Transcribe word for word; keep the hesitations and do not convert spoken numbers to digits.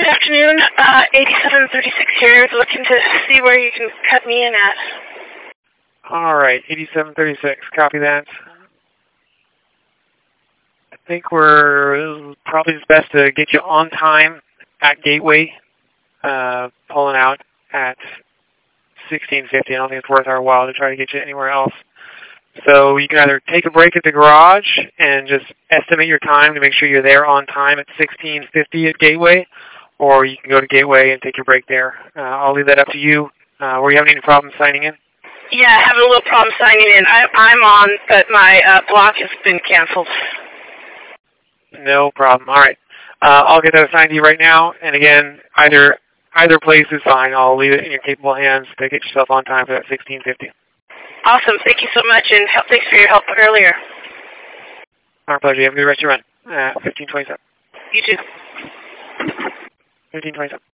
good afternoon. Uh, eighty-seven thirty-six here, looking to see where you can cut me in at. All right, eighty-seven thirty-six, copy that. I think we're probably it's best to get you on time at Gateway, uh, pulling out at sixteen fifty. I don't think it's worth our while to try to get you anywhere else. So you can either take a break at the garage and just estimate your time to make sure you're there on time at sixteen fifty at Gateway, or you can go to Gateway and take your break there. Uh, I'll leave that up to you. Uh, were you having any problems signing in? Yeah, having a little problem signing in. I, I'm on, but my uh, block has been canceled. No problem. All right. Uh, I'll get that assigned to you right now. And again, either either place is fine. I'll leave it in your capable hands to get yourself on time for that sixteen fifty. Awesome. Thank you so much, and help, thanks for your help earlier. Our pleasure. You have a good rest of your run. Uh, fifteen twenty-seven. You too. fifteen twenty-seven.